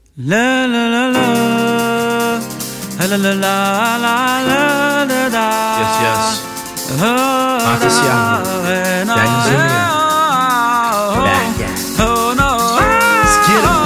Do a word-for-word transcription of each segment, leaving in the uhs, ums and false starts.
La la la la, la la la la la la la. Yes, yes. Martesiano, Daniel Zuniga. Bad guy. Oh no. Skid 'em.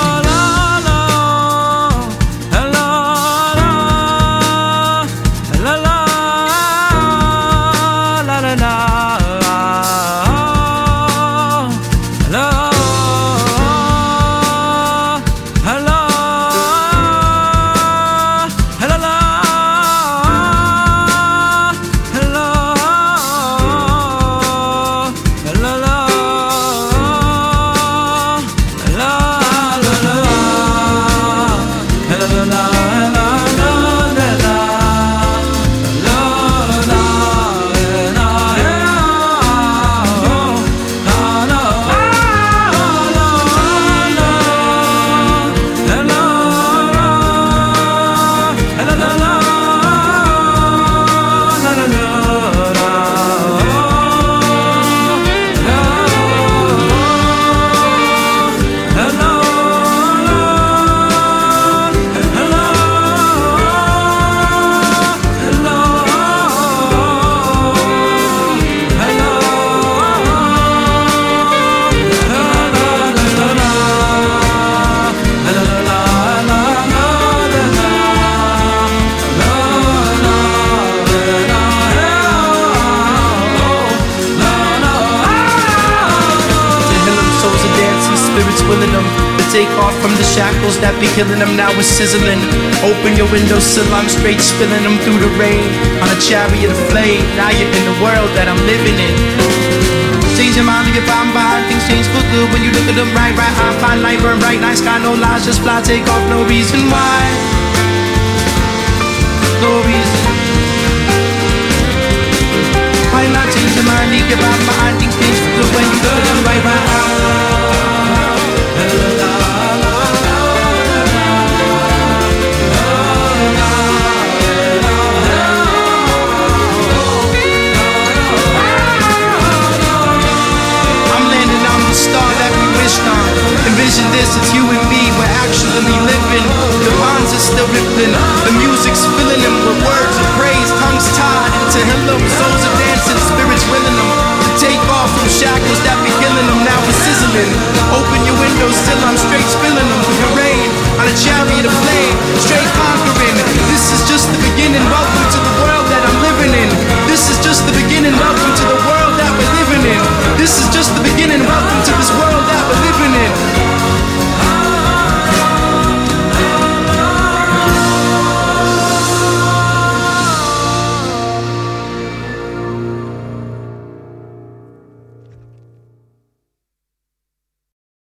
Willing them to take off from the shackles that be killing them. Now it's sizzling. Open your windowsill, I'm straight spilling them through the rain on a chariot of flame. Now you're in the world that I'm living in. Change your mind, leave your problem behind. Things change for good when you look at them right, right. I find light, burn bright, night sky, no lies, just fly, take off, no reason why. No reason. Why not change your mind, leave your problem behind. Things change for good when you look at them right, right. Envision this, it's you and me, we're actually living. The bonds are still rippling, the music's filling them with words of praise. Tongues tied into hymn, souls are dancing, spirits willing them to take off from shackles that be killing them. Now we're sizzling. Open your windows, still I'm straight spilling them with the rain on a chariot of